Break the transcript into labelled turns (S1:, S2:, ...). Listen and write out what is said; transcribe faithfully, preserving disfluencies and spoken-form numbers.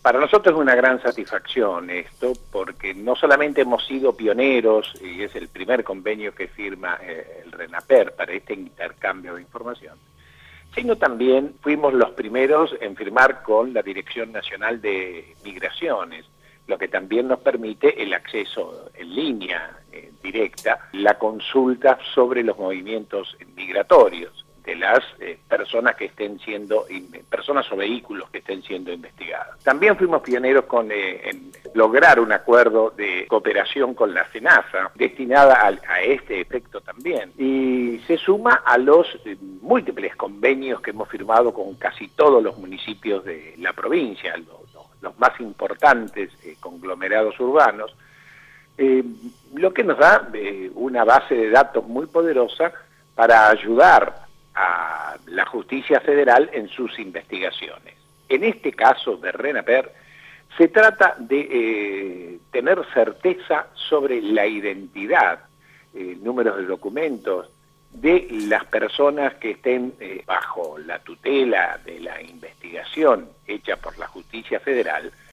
S1: Para nosotros es una gran satisfacción esto, porque no solamente hemos sido pioneros, y es el primer convenio que firma eh, el RENAPER para este intercambio de información, sino también fuimos los primeros en firmar con la Dirección Nacional de Migraciones, lo que también nos permite el acceso en línea eh, directa, la consulta sobre los movimientos migratorios de las eh, personas que estén siendo, personas o vehículos que estén siendo investigados. También fuimos pioneros con, eh, en lograr un acuerdo de cooperación con la SENASA, destinada a, a este efecto también, y se suma a los eh, múltiples convenios que hemos firmado con casi todos los municipios de la provincia, los, los, los más importantes eh, conglomerados urbanos, eh, lo que nos da eh, una base de datos muy poderosa para ayudar a la justicia federal en sus investigaciones. En este caso de RENAPER, se trata de eh, tener certeza sobre la identidad, eh, números de documentos de las personas que estén eh, bajo la tutela de la investigación hecha por la justicia federal,